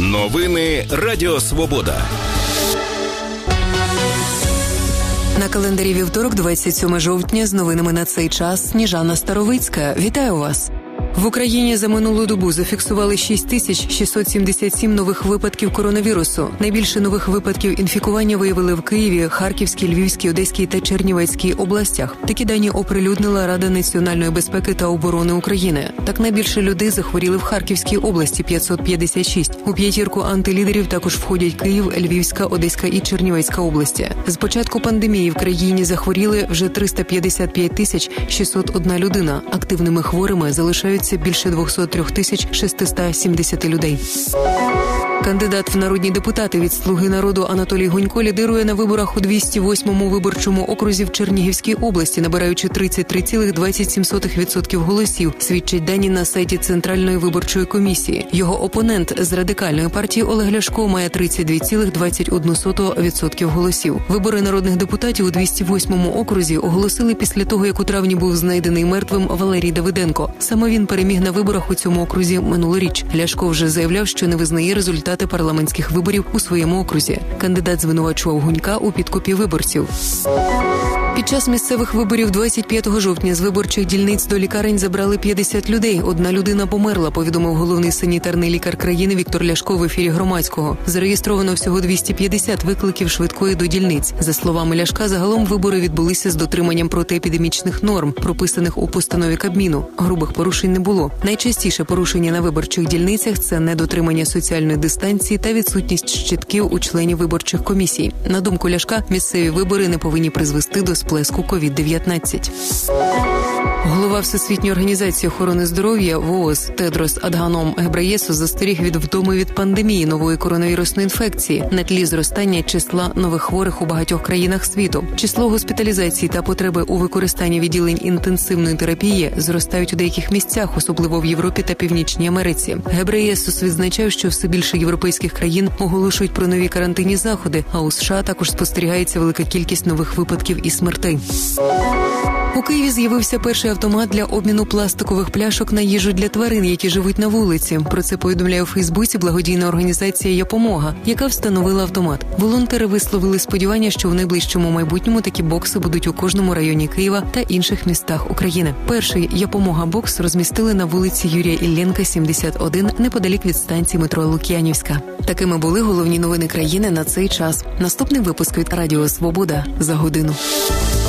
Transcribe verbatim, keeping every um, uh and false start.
Новини Радіо Свобода. На календарі вівторок, двадцять сьоме жовтня, з новинами на цей час Сніжана Старовицька. Вітаю вас! В Україні за минулу добу зафіксували шість тисяч шістсот сімдесят сім нових випадків коронавірусу. Найбільше нових випадків інфікування виявили в Києві, Харківській, Львівській, Одеській та Чернівецькій областях. Такі дані оприлюднила Рада національної безпеки та оборони України. Так найбільше людей захворіли в Харківській області – п'ятсот п'ятдесят шість. У п'ятірку антилідерів також входять Київ, Львівська, Одеська і Чернівецька області. З початку пандемії в країні захворіли вже триста п'ятдесят п'ять тисяч шістсот одна людина. Активними хворими залишаються більше двісті три тисячі шістсот сімдесят людей. Кандидат в народні депутати від «Слуги народу» Анатолій Гунько лідирує на виборах у двісті восьмому виборчому окрузі в Чернігівській області, набираючи тридцять три цілих двадцять сім сотих відсотка голосів, свідчать дані на сайті Центральної виборчої комісії. Його опонент з Радикальної партії Олег Ляшко має тридцять два цілих двадцять одна сотих відсотка голосів. Вибори народних депутатів у двісті восьмому окрузі оголосили після того, як у травні був знайдений мертвим Валерій Давиденко. Саме він переміг на виборах у цьому окрузі минулоріч. Ляшко вже заявляв, що не визнає результати парламентських виборів у своєму окрузі. Кандидат звинувачував Гунька у підкупі виборців. Під час місцевих виборів двадцять п'ятого жовтня з виборчих дільниць до лікарень забрали п'ятдесят людей. Одна людина померла, повідомив головний санітарний лікар країни Віктор Ляшко в ефірі Громадського. Зареєстровано всього двісті п'ятдесят викликів швидкої до дільниць. За словами Ляшка, загалом вибори відбулися з дотриманням протиепідемічних норм, прописаних у постанові Кабміну. Грубих порушень не було. Найчастіше порушення на виборчих дільницях – це недотримання соціальної дистанції та відсутність щитків у членів виборчих комісій. На думку Ляшка, місцеві вибори не повинні призвести до сплеску ковід дев'ятнадцять. Голова Всесвітньої організації охорони здоров'я ВООЗ Тедрос Адганом Гебреєсус застеріг від втоми від пандемії нової коронавірусної інфекції на тлі зростання числа нових хворих у багатьох країнах світу. Число госпіталізацій та потреби у використанні відділень інтенсивної терапії зростають у деяких місцях, особливо в Європі та Північній Америці. Гебреєсус відзначав, що все більше європейських країн оголошують про нові карантинні заходи, а у США також спостерігається велика кількість нових випадків і смертей. У Києві з'явився перший автомат для обміну пластикових пляшок на їжу для тварин, які живуть на вулиці. Про це повідомляє у Фейсбуці благодійна організація «Япомога», яка встановила автомат. Волонтери висловили сподівання, що в найближчому майбутньому такі бокси будуть у кожному районі Києва та інших містах України. Перший «Япомога-бокс» розмістили на вулиці Юрія Іллєнка, сімдесят один, неподалік від станції метро Лук'янівська. Такими були головні новини країни на цей час. Наступний випуск від Радіо Свобода за годину.